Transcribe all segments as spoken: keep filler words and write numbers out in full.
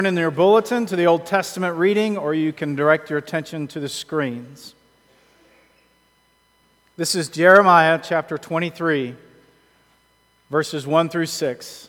In your bulletin to the Old Testament reading, or you can direct your attention to the screens. This is Jeremiah chapter twenty-three, verses one through six.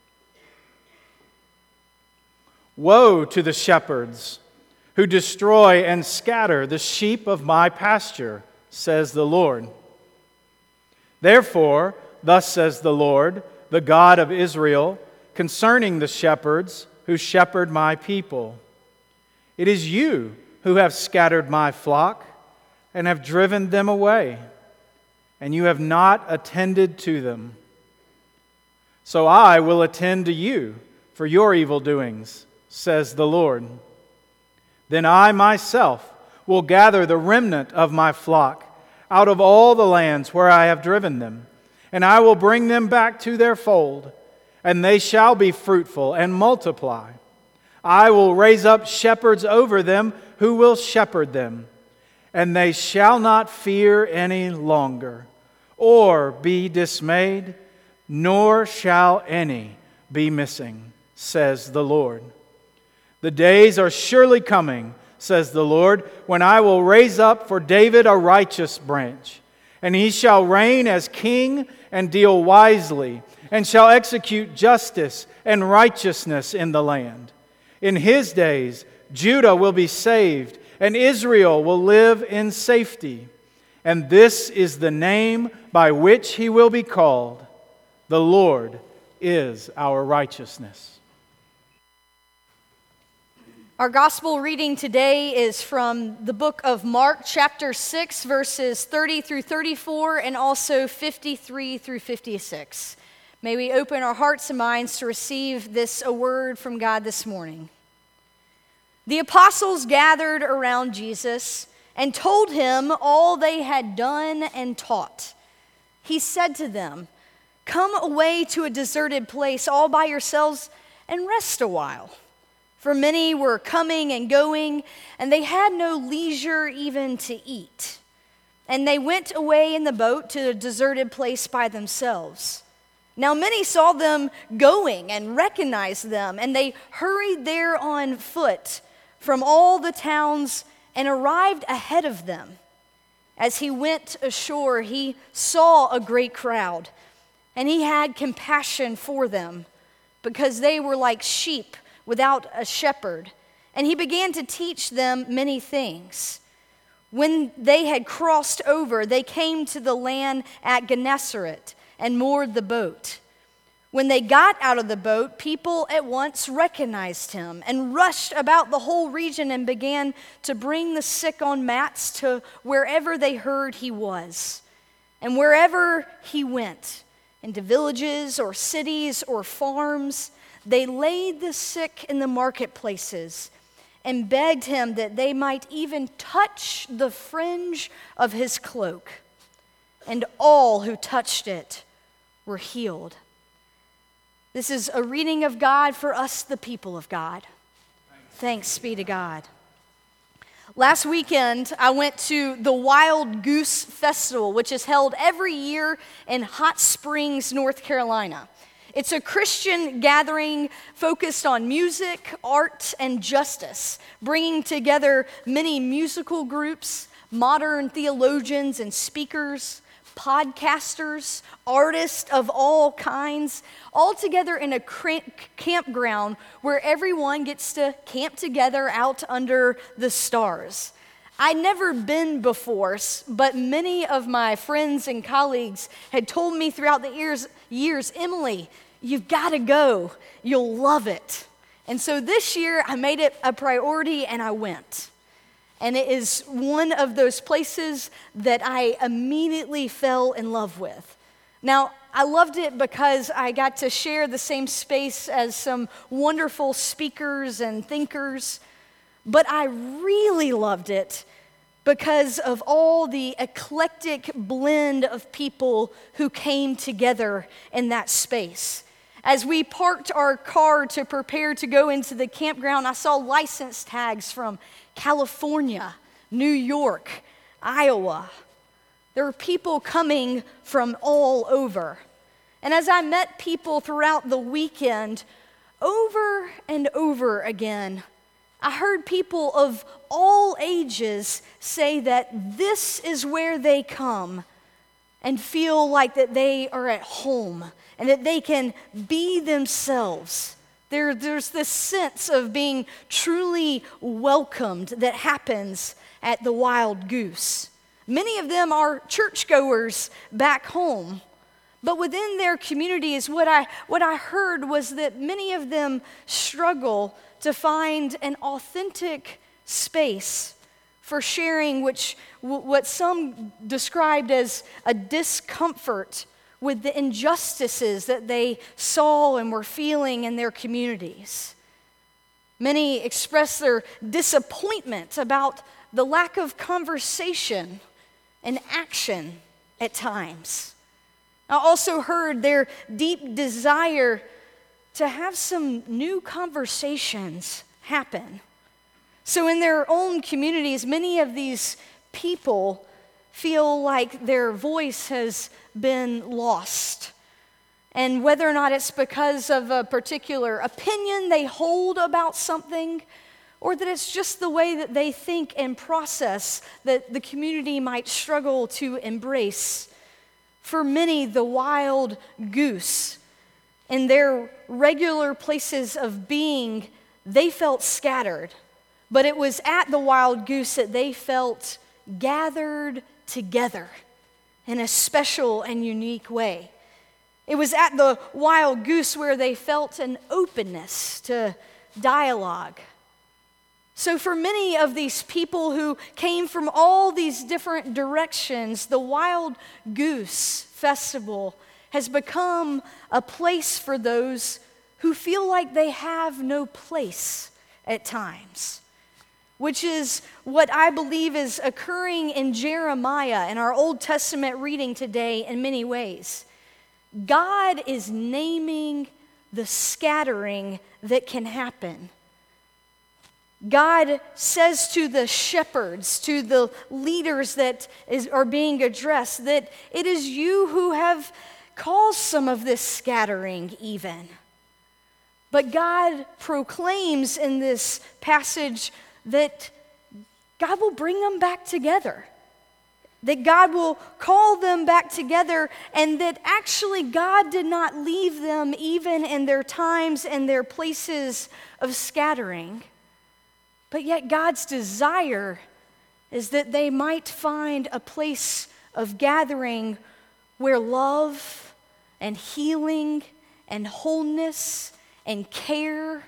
Woe to the shepherds who destroy and scatter the sheep of my pasture, says the Lord. Therefore, thus says the Lord, the God of Israel, concerning the shepherds who shepherd my people. It is you who have scattered my flock and have driven them away, and you have not attended to them. So I will attend to you for your evil doings, says the Lord. Then I myself will gather the remnant of my flock out of all the lands where I have driven them, and I will bring them back to their fold, and they shall be fruitful and multiply. I will raise up shepherds over them who will shepherd them, and they shall not fear any longer, or be dismayed, nor shall any be missing, says the Lord. The days are surely coming, says the Lord, when I will raise up for David a righteous branch, and he shall reign as king and deal wisely, and shall execute justice and righteousness in the land. In his days, Judah will be saved, and Israel will live in safety. And this is the name by which he will be called. The Lord is our righteousness. Our gospel reading today is from the book of Mark, chapter six, verses thirty through thirty-four, and also fifty-three through fifty-six. May we open our hearts and minds to receive this a word from God this morning. The apostles gathered around Jesus and told him all they had done and taught. He said to them, "Come away to a deserted place all by yourselves and rest a while." For many were coming and going, and they had no leisure even to eat. And they went away in the boat to a deserted place by themselves. Now many saw them going and recognized them, and they hurried there on foot from all the towns and arrived ahead of them. As he went ashore, he saw a great crowd, and he had compassion for them, because they were like sheep without a shepherd, and he began to teach them many things. When they had crossed over, they came to the land at Gennesaret and moored the boat. When they got out of the boat, people at once recognized him and rushed about the whole region and began to bring the sick on mats to wherever they heard he was. And wherever he went, into villages or cities or farms, they laid the sick in the marketplaces and begged him that they might even touch the fringe of his cloak. And all who touched it were healed. This is a reading of God for us, the people of God. Thanks be to God. Last weekend, I went to the Wild Goose Festival, which is held every year in Hot Springs, North Carolina. It's a Christian gathering focused on music, art, and justice, bringing together many musical groups, modern theologians and speakers, podcasters, artists of all kinds, all together in a campground where everyone gets to camp together out under the stars. I'd never been before, but many of my friends and colleagues had told me throughout the years, years, Emily, you've got to go. You'll love it. And so this year, I made it a priority and I went. And it is one of those places that I immediately fell in love with. Now, I loved it because I got to share the same space as some wonderful speakers and thinkers, but I really loved it because of all the eclectic blend of people who came together in that space. As we parked our car to prepare to go into the campground, I saw license tags from California, New York, Iowa. There were people coming from all over. And as I met people throughout the weekend, over and over again, I heard people of all ages say that this is where they come and feel like that they are at home and that they can be themselves. There, there's this sense of being truly welcomed that happens at the Wild Goose. Many of them are churchgoers back home, but within their communities, what I, what I heard was that many of them struggle to find an authentic space for sharing, which what some described as a discomfort with the injustices that they saw and were feeling in their communities. Many expressed their disappointment about the lack of conversation and action at times. I also heard their deep desire to have some new conversations happen. So in their own communities, many of these people feel like their voice has been lost. And whether or not it's because of a particular opinion they hold about something, or that it's just the way that they think and process that the community might struggle to embrace. For many, the wild goose, in their regular places of being, they felt scattered. But it was at the Wild Goose that they felt gathered together in a special and unique way. It was at the Wild Goose where they felt an openness to dialogue. So for many of these people who came from all these different directions, the Wild Goose Festival has become a place for those who feel like they have no place at times, which is what I believe is occurring in Jeremiah in our Old Testament reading today in many ways. God is naming the scattering that can happen. God says to the shepherds, to the leaders that is, are being addressed, that it is you who have caused some of this scattering even. But God proclaims in this passage that God will bring them back together, that God will call them back together, and that actually God did not leave them even in their times and their places of scattering. But yet God's desire is that they might find a place of gathering where love and healing and wholeness and care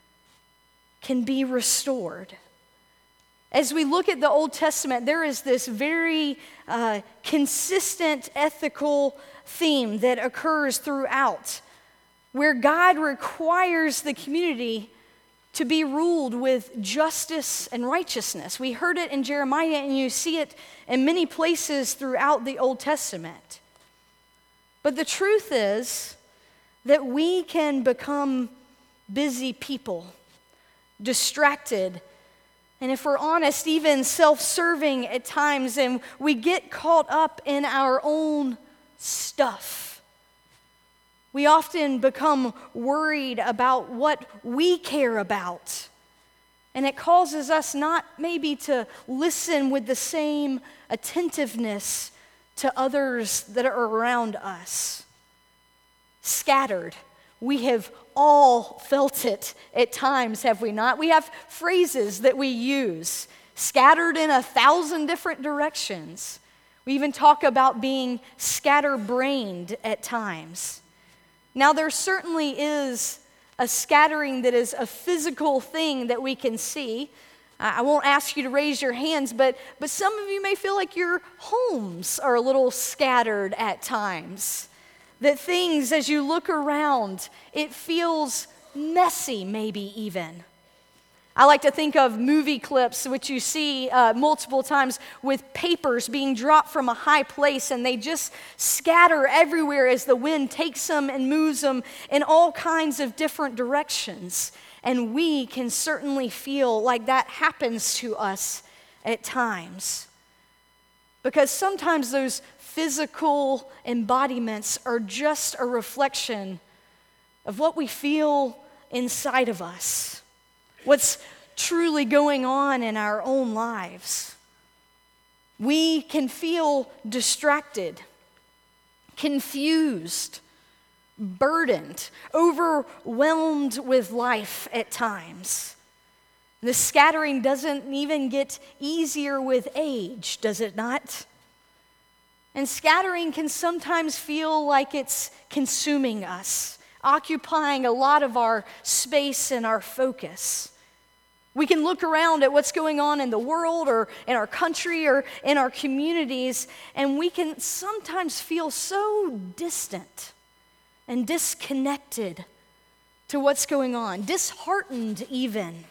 can be restored. As we look at the Old Testament, there is this very uh, consistent ethical theme that occurs throughout, where God requires the community to be ruled with justice and righteousness. We heard it in Jeremiah, and you see it in many places throughout the Old Testament. But the truth is that we can become busy people, distracted, and if we're honest, even self-serving at times, and we get caught up in our own stuff. We often become worried about what we care about, and it causes us not maybe to listen with the same attentiveness to others that are around us. Scattered. We have all felt it at times, have we not? We have phrases that we use, scattered in a thousand different directions. We even talk about being scatterbrained at times. Now, there certainly is a scattering that is a physical thing that we can see. I won't ask you to raise your hands, but, but some of you may feel like your homes are a little scattered at times. That things, as you look around, it feels messy, maybe even. I like to think of movie clips, which you see uh, multiple times, with papers being dropped from a high place, and they just scatter everywhere as the wind takes them and moves them in all kinds of different directions. And we can certainly feel like that happens to us at times. Because sometimes those physical embodiments are just a reflection of what we feel inside of us, what's truly going on in our own lives. We can feel distracted, confused, burdened, overwhelmed with life at times. The scattering doesn't even get easier with age, does it not? And scattering can sometimes feel like it's consuming us, occupying a lot of our space and our focus. We can look around at what's going on in the world or in our country or in our communities, and we can sometimes feel so distant and disconnected to what's going on, disheartened even.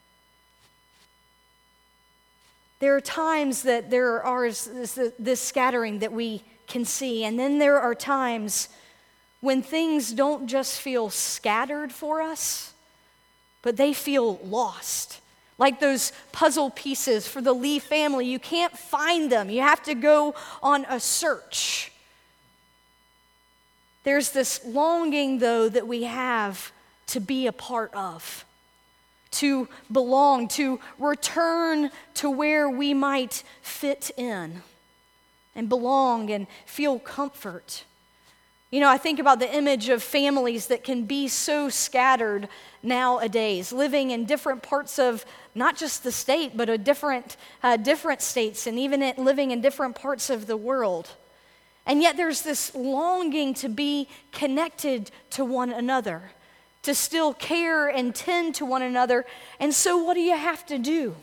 There are times that there are this, this scattering that we can see, and then there are times when things don't just feel scattered for us, but they feel lost. Like those puzzle pieces for the Lee family, you can't find them. You have to go on a search. There's this longing, though, that we have to be a part of, to belong, to return to where we might fit in and belong and feel comfort. You know, I think about the image of families that can be so scattered nowadays, living in different parts of not just the state, but a different, uh, different states, and even it, living in different parts of the world. And yet there's this longing to be connected to one another, to still care and tend to one another. And so what do you have to do?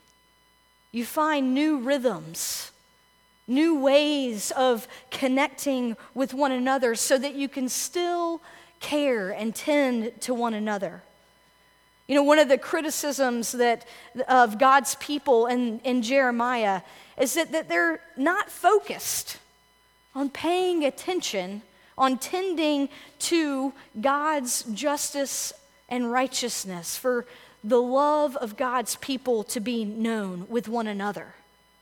You find new rhythms, new ways of connecting with one another so that you can still care and tend to one another. You know, one of the criticisms that of God's people in, in Jeremiah is that, that they're not focused on paying attention, on tending to God's justice and righteousness, for the love of God's people to be known with one another.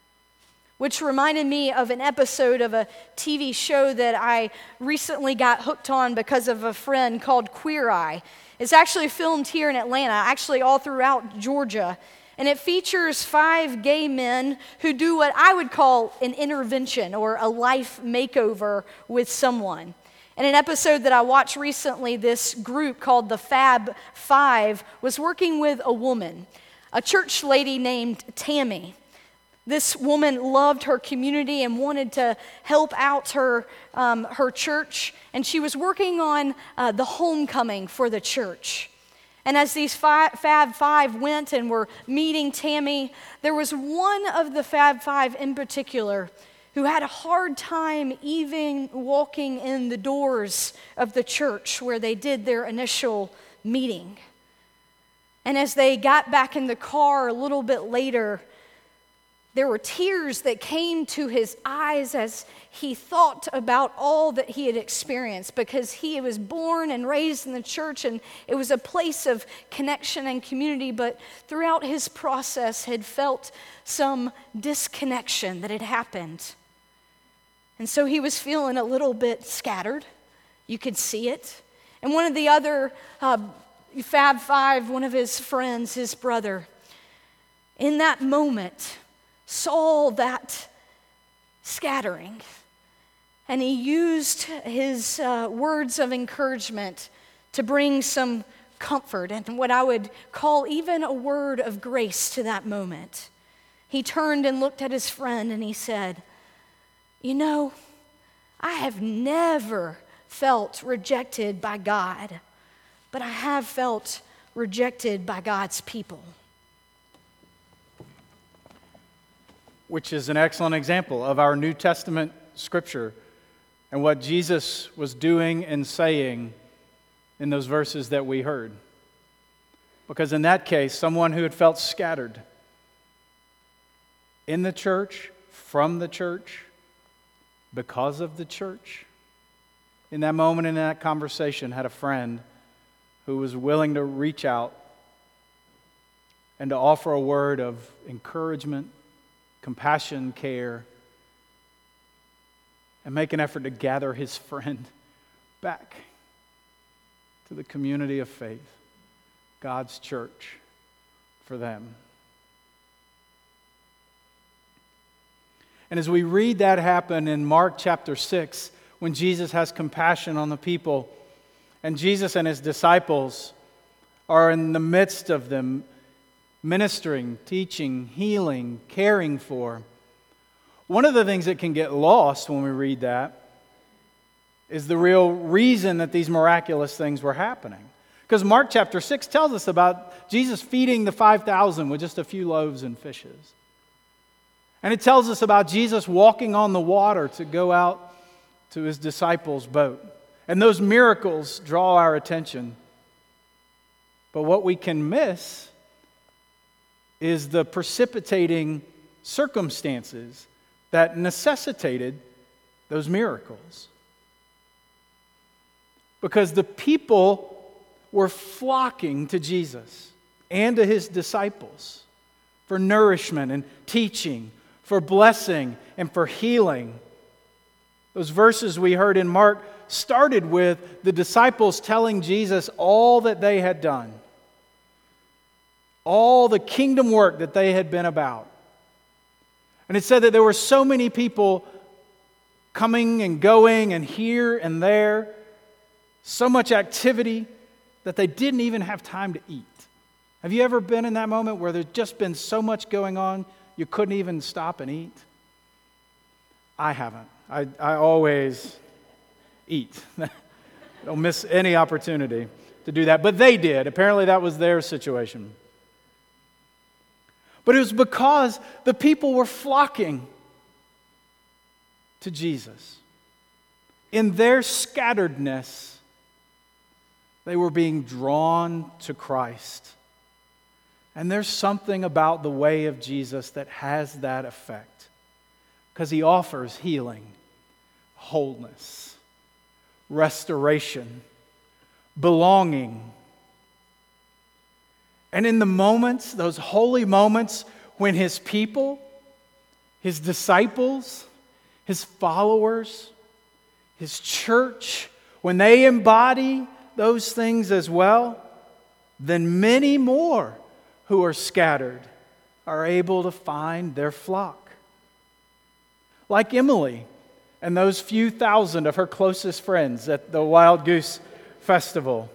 Which reminded me of an episode of a T V show that I recently got hooked on because of a friend called Queer Eye. It's actually filmed here in Atlanta, actually all throughout Georgia. And it features five gay men who do what I would call an intervention or a life makeover with someone. In an episode that I watched recently, this group called the Fab Five was working with a woman, a church lady named Tammy. This woman loved her community and wanted to help out her, um, her church, and she was working on uh, the homecoming for the church. And as these five, Fab Five went and were meeting Tammy, there was one of the Fab Five in particular who had a hard time even walking in the doors of the church where they did their initial meeting. And as they got back in the car a little bit later, there were tears that came to his eyes as he thought about all that he had experienced, because he was born and raised in the church and it was a place of connection and community, but throughout his process had felt some disconnection that had happened. And so he was feeling a little bit scattered. You could see it. And one of the other uh, Fab Five, one of his friends, his brother, in that moment, saw that scattering, and he used his uh, words of encouragement to bring some comfort and what I would call even a word of grace to that moment. He turned and looked at his friend and he said, "You know, I have never felt rejected by God, but I have felt rejected by God's people." Which is an excellent example of our New Testament scripture and what Jesus was doing and saying in those verses that we heard. Because in that case, someone who had felt scattered in the church, from the church, because of the church, in that moment, in that conversation, had a friend who was willing to reach out and to offer a word of encouragement, compassion, care, and make an effort to gather his friend back to the community of faith. God's church for them. And as we read that happen in Mark chapter six, when Jesus has compassion on the people, and Jesus and his disciples are in the midst of them, ministering, teaching, healing, caring for. One of the things that can get lost when we read that is the real reason that these miraculous things were happening. Because Mark chapter six tells us about Jesus feeding the five thousand with just a few loaves and fishes. And it tells us about Jesus walking on the water to go out to his disciples' boat. And those miracles draw our attention. But what we can miss is the precipitating circumstances that necessitated those miracles. Because the people were flocking to Jesus and to his disciples for nourishment and teaching, for blessing and for healing. Those verses we heard in Mark started with the disciples telling Jesus all that they had done, all the kingdom work that they had been about. And it said that there were so many people coming and going and here and there, so much activity that they didn't even have time to eat. Have you ever been in that moment where there's just been so much going on you couldn't even stop and eat? I haven't. I, I always eat. Don't miss any opportunity to do that. But they did. Apparently that was their situation. But it was because the people were flocking to Jesus. In their scatteredness, they were being drawn to Christ. And there's something about the way of Jesus that has that effect, because he offers healing, wholeness, restoration, belonging. And in the moments, those holy moments, when his people, his disciples, his followers, his church, when they embody those things as well, then many more who are scattered are able to find their flock. Like Emily and those few thousand of her closest friends at the Wild Goose Festival.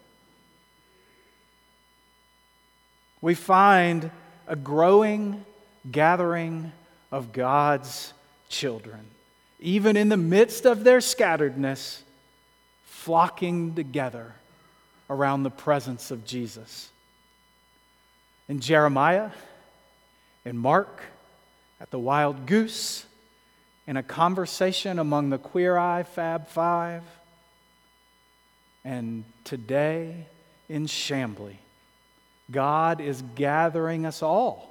We find a growing gathering of God's children, even in the midst of their scatteredness, flocking together around the presence of Jesus. In Jeremiah, in Mark, at the Wild Goose, in a conversation among the Queer Eye Fab Five, and today in Chambly, God is gathering us all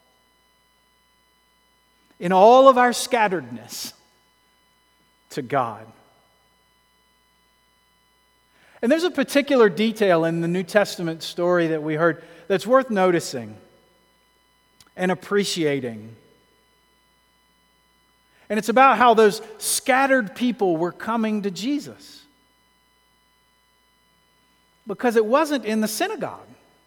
in all of our scatteredness to God. And there's a particular detail in the New Testament story that we heard that's worth noticing and appreciating. And it's about how those scattered people were coming to Jesus. Because it wasn't in the synagogue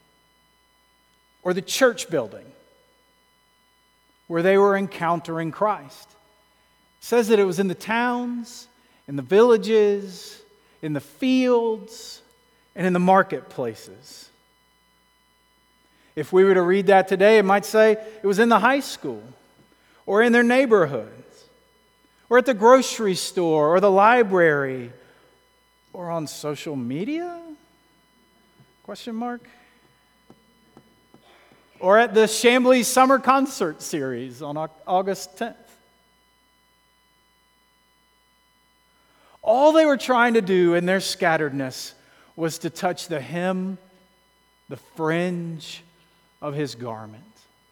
or the church building where they were encountering Christ. It says that it was in the towns, in the villages, in the fields, and in the marketplaces. If we were to read that today, it might say it was in the high school, or in their neighborhoods, or at the grocery store, or the library, or on social media? Question mark? Or at the Chambly Summer Concert Series on August tenth. All they were trying to do in their scatteredness was to touch the hem, the fringe of his garment.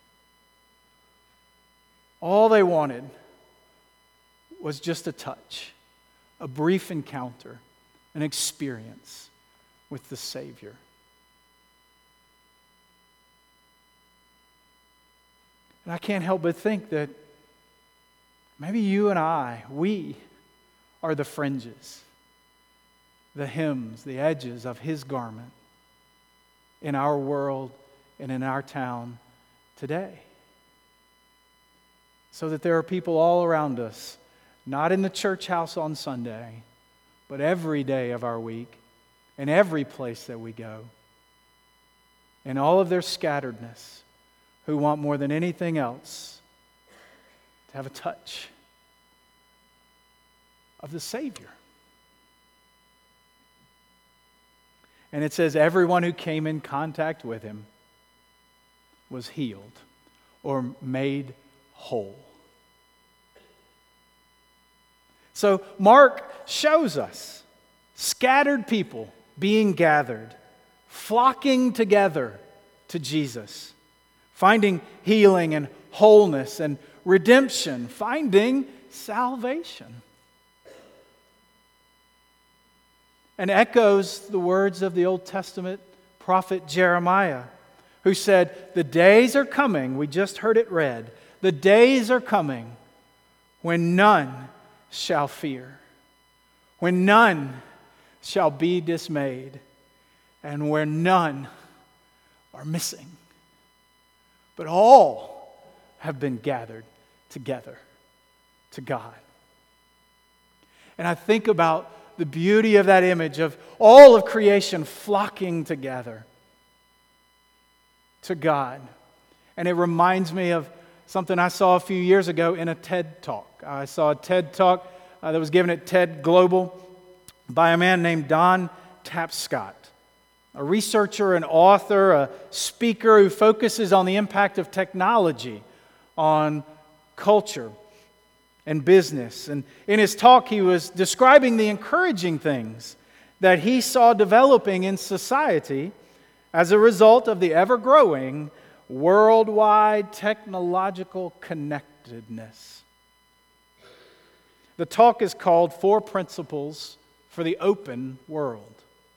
All they wanted was just a touch, a brief encounter, an experience with the Savior. And I can't help but think that maybe you and I, we are the fringes, the hems, the edges of his garment. in our world and in our town today. So that there are people all around us, not in the church house on Sunday, but every day of our week, in every place that we go, in all of their scatteredness, who want more than anything else to have a touch of the Savior. And it says everyone who came in contact with him was healed or made whole. So Mark shows us scattered people being gathered, flocking together to Jesus, finding healing and wholeness and redemption, finding salvation. And echoes the words of the Old Testament prophet Jeremiah, who said, the days are coming, we just heard it read, the days are coming when none shall fear, when none shall be dismayed, and where none are missing, but all have been gathered together to God. And I think about the beauty of that image of all of creation flocking together to God. And it reminds me of something I saw a few years ago in a TED Talk. I saw a TED Talk uh, that was given at TED Global by a man named Don Tapscott, a researcher, an author, a speaker who focuses on the impact of technology on culture and business. And in his talk, he was describing the encouraging things that he saw developing in society as a result of the ever-growing worldwide technological connectedness. The talk is called Four Principles for the Open World.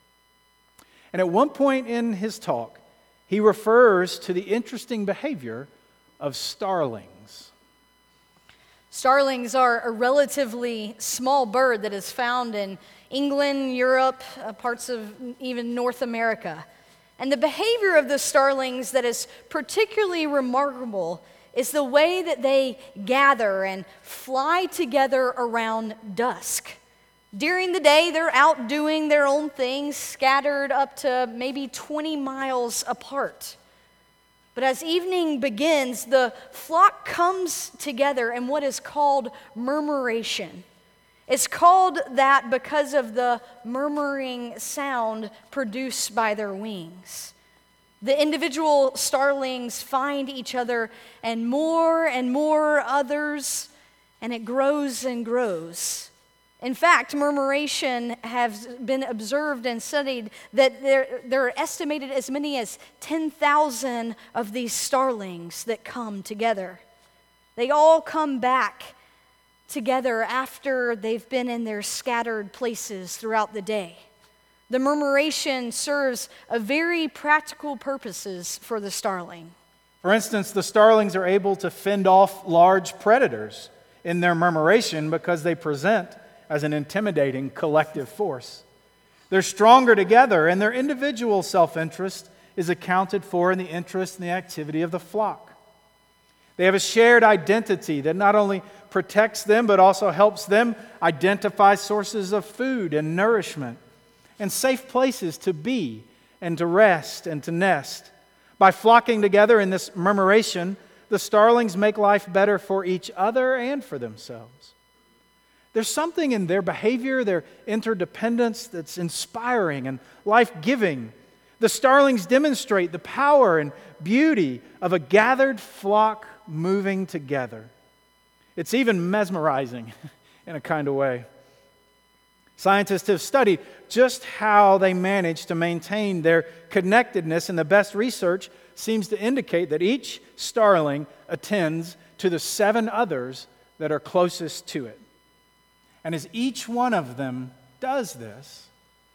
And at one point in his talk, he refers to the interesting behavior of starlings. Starlings are a relatively small bird that is found in England, Europe, uh, parts of even North America. And the behavior of the starlings that is particularly remarkable is the way that they gather and fly together around dusk. During the day, they're out doing their own things, scattered up to maybe twenty miles apart. But as evening begins, the flock comes together in what is called murmuration. It's called that because of the murmuring sound produced by their wings. The individual starlings find each other and more and more others, and it grows and grows. In fact, murmuration has been observed and studied that there, there are estimated as many as ten thousand of these starlings that come together. They all come back together after they've been in their scattered places throughout the day. The murmuration serves a very practical purposes for the starling. For instance, the starlings are able to fend off large predators in their murmuration because they present as an intimidating collective force. They're stronger together, and their individual self-interest is accounted for in the interest and the activity of the flock. They have a shared identity that not only protects them, but also helps them identify sources of food and nourishment and safe places to be and to rest and to nest. By flocking together in this murmuration, the starlings make life better for each other and for themselves. There's something in their behavior, their interdependence that's inspiring and life-giving. The starlings demonstrate the power and beauty of a gathered flock moving together. It's even mesmerizing in a kind of way. Scientists have studied just how they manage to maintain their connectedness, and the best research seems to indicate that each starling attends to the seven others that are closest to it. And as each one of them does this,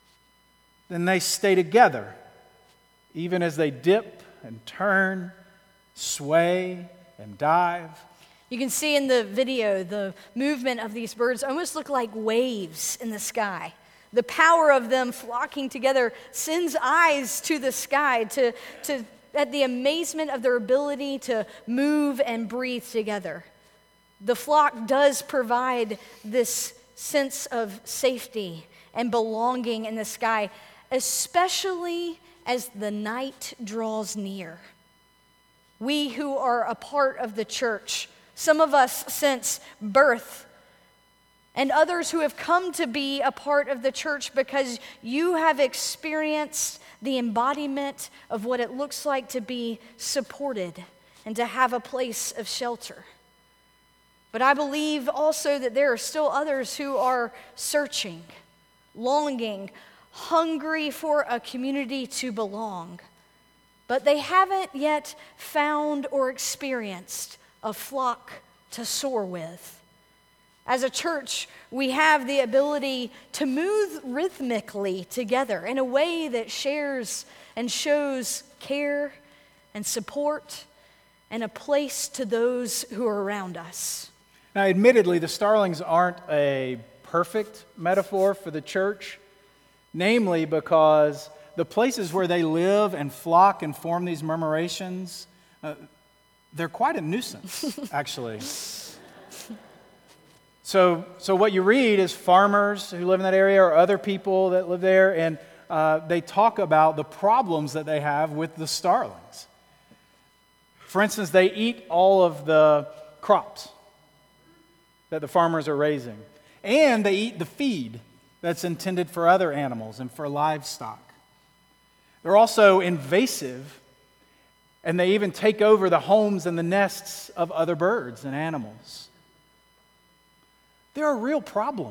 then they stay together, even as they dip and turn, sway and dive. You can see in the video the movement of these birds almost look like waves in the sky. The power of them flocking together sends eyes to the sky to, to, at the amazement of their ability to move and breathe together. The flock does provide this sense of safety and belonging in the sky, especially as the night draws near. We who are a part of the church, some of us since birth, and others who have come to be a part of the church because you have experienced the embodiment of what it looks like to be supported and to have a place of shelter. But I believe also that there are still others who are searching, longing, hungry for a community to belong, but they haven't yet found or experienced a flock to soar with. As a church, we have the ability to move rhythmically together in a way that shares and shows care and support and a place to those who are around us. Now, admittedly, the starlings aren't a perfect metaphor for the church, namely because the places where they live and flock and form these murmurations, uh, they're quite a nuisance, actually. So, so what you read is farmers who live in that area or other people that live there, and uh, they talk about the problems that they have with the starlings. For instance, they eat all of the crops that the farmers are raising, and they eat the feed that's intended for other animals and for livestock. They're also invasive, and they even take over the homes and the nests of other birds and animals. They're a real problem.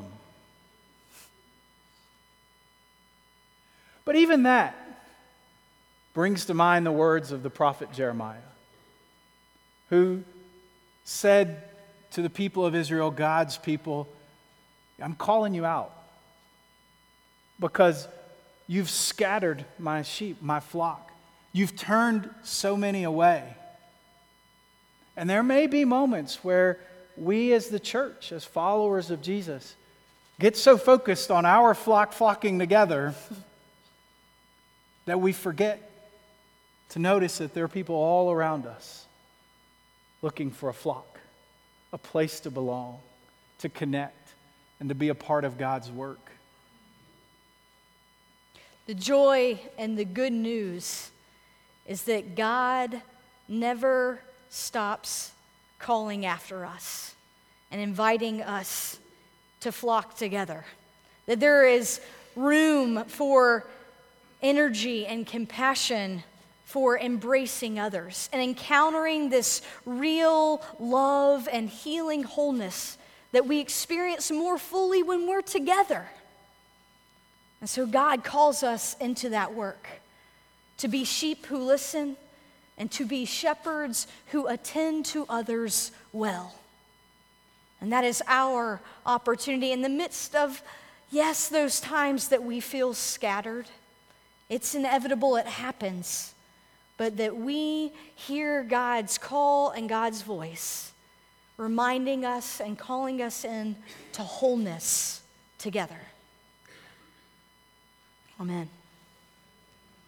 But even that brings to mind the words of the prophet Jeremiah, who said to the people of Israel, God's people, I'm calling you out because you've scattered my sheep, my flock. You've turned so many away. And there may be moments where we as the church, as followers of Jesus, get so focused on our flock flocking together that we forget to notice that there are people all around us looking for a flock, a place to belong, to connect, and to be a part of God's work. The joy and the good news is that God never stops calling after us and inviting us to flock together. That there is room for energy and compassion for embracing others and encountering this real love and healing wholeness that we experience more fully when we're together. And so God calls us into that work, to be sheep who listen and to be shepherds who attend to others well. And that is our opportunity in the midst of, yes, those times that we feel scattered. It's inevitable, it happens. But that we hear God's call and God's voice, reminding us and calling us in to wholeness together. Amen.